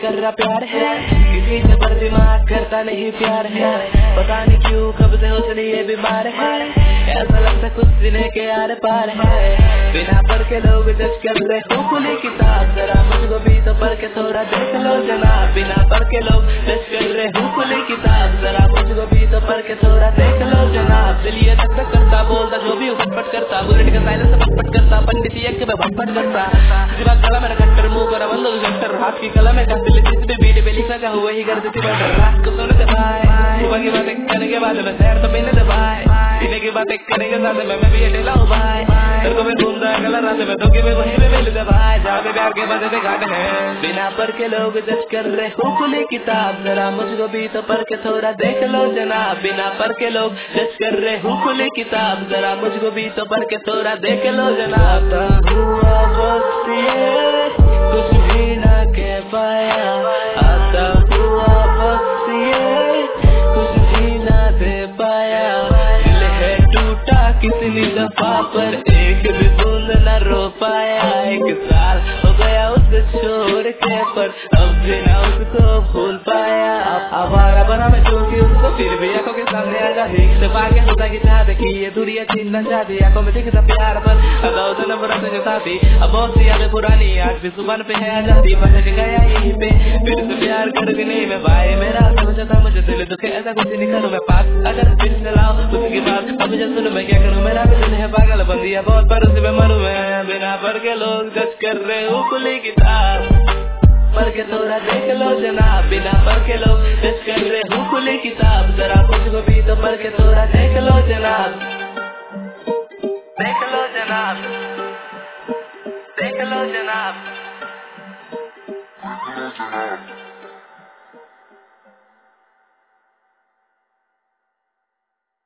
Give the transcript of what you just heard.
कर रहा प्यार है, किसी से पर दिमाग करता नहीं प्यार है। पता नहीं क्यों कब से उसने ये बीमार है, ऐसा लगता कुछ सीने के आर पार है। बिना पढ़ के लोग जज कर रहे हो खुली किताब, जरा मुझको भी तो पढ़ के थोड़ा देख लो जनाब। बिना पढ़ के लोग जज कर रहे हो खुली किताब, जरा मुझको भी तो पढ़ के थोड़ा देख लो जनाब। दिल ये तक करता बोलता जो भी फटफट करता, बुलेट का साइलेंस फटफट करता, पंडित ये के फटफट करता। जीवा कला मेरा कट्टर मुंह कर बंद कट्टर, हाथ की कला में दिल जिस भी बीट पे लिखना चाहूँ वही कर देती मैं डर। रात को सोने से भाई सुबह की बातें करने के बाद मैं शहर तो पहले से भाई, पीने की बातें करने के साथ मैं भी अकेला हूँ भाई। तेरे को मैं घूमता अकेला रात में तो कि मैं वहीं पे मिल गया भाई, जहाँ पे प्यार के बातें पे घाट है। बिना पढ़ के लोग जज कर रहे हो खुली किताब, जरा मुझको भी तो पढ़ के थोड़ा देख लो जनाब। बिना पढ़ के लोग जज कर रहे हो खुली किताब, जरा मुझको भी तो पढ़ के थोड़ा देख लो जनाब। हुआ वक्त ये कुछ भी ना कह पाया, आता हुआ वक्त ये कुछ भी ना दे पाया। दिल है टूटा कितनी दफा पर एक भी बूंद न रो पाया। 1 साल हो गया उसे छोड़ के पर अब भी ना उसको भूल पाया। आवारा बना मैं चूंकि उसको फिर भी आंखों के सामने आगा एक से पाके होता की चाहते कि ये दूरियां छीनना चाहती। आंखों में दिखता प्यार पर अदाओ तो नंबर से साथी, अब बहुत सी यादें पुरानी आज भी जुबान पे है आजादी। फंस गया यहीं पे फिर से प्यार करके नहीं मैं भाई मेरा समझता मुझे दिल दुखे ऐसा कुछ नहीं करूँ मैं पास। अगर फिर से लाओ उसके बाद अब मुझे सुनो मैं क्या करूँ, मेरा भी दिल है पागल बंदिया बहुत पर उसे मैं मरूँ मैं। बिना पढ़ के लोग जज कर रहे हो खुली किताब, पढ़ के थोड़ा देख लो जनाब। बिना पढ़ के लोग जज कर रहे हो खुली किताब, जरा मुझको भी तो पढ़ के थोड़ा देख लो जनाब। देख लो जनाब, देख लो जनाब।